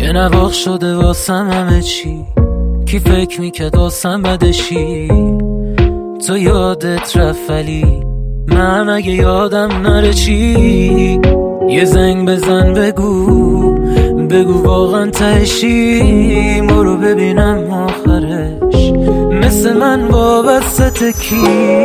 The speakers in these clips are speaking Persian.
یه نواخ شده واسم همه چی، کی فکر میکرد واسم بدشی. تو یادت رفت ولی من اگه یادم نره چی. یه زنگ بزن بگو واقعا تهشی. برو ببینم آخرش مثل من وابسته کی.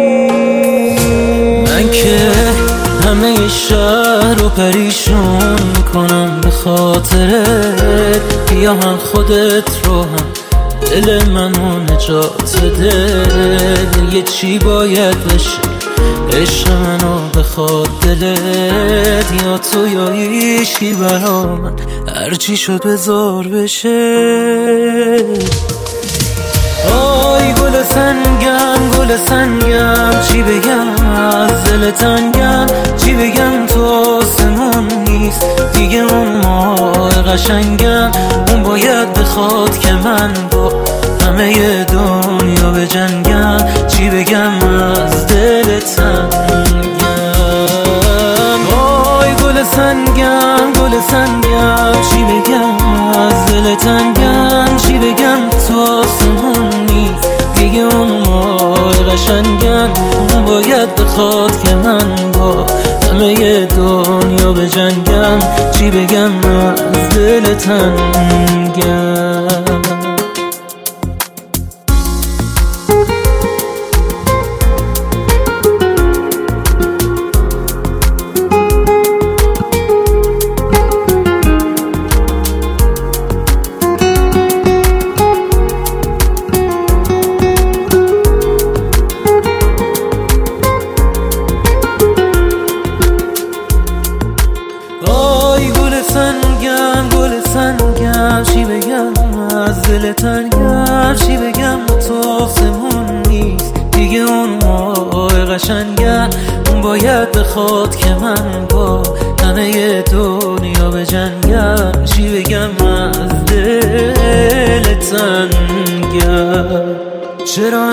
من که همه شهر رو پریشون میکنم به خاطرت. بیا هم خودت رو هم دل منو نجات بده. یه چی باید بشه عشق منو بخواد دلت. یا تو یا هیچی برا من، هرچی شد بذار بشه. آی گل سنگم چی بگم از دل تنگم. چی بگم تو آسمون نیست دیگه اون ماه قشنگم. اون باید بخواد که من با همه دنیا بجنگم. چی بگم از دل تنگم. آی گل سنگم چی بگم از دل تنگم. چی بگم تو آسمون نیست دیگه اون ماه قشنگم. اون باید بخواد که من با همه دنیا بجنگم. چی بگم از دل تنگم. گل سنگم چی بگم از دل تنگم. چی بگم تو آسمون نیست دیگه اون ماه قشنگم. اون باید بخواد که من با همه دنیا بجنگم. چی بگم از دل تنگم. چرا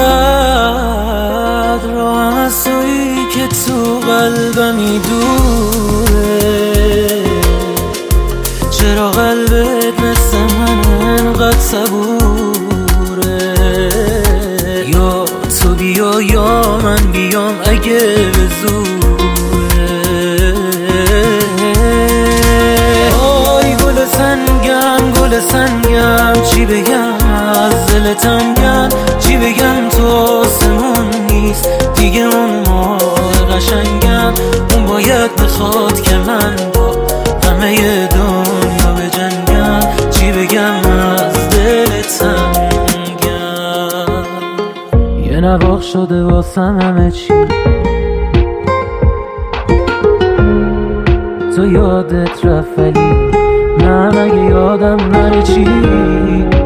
انقدر راهم از تویی که تو قلبمی دوره. چرا قلبت مثل من انقدر صبوره. یا تو بیا یا من بیام اگه به زوره. آی گل سنگم چی بگم از دل تنگم. چی بگم تو آسمون نیست دیگه اون ماه قشنگم. اون باید بخواد که من با همه دنیا بجنگم. چی بگم از دل تنگم. یه نواخ شده واسم همه چی، تو یادت رفت ولی من اگه یادم نره چی.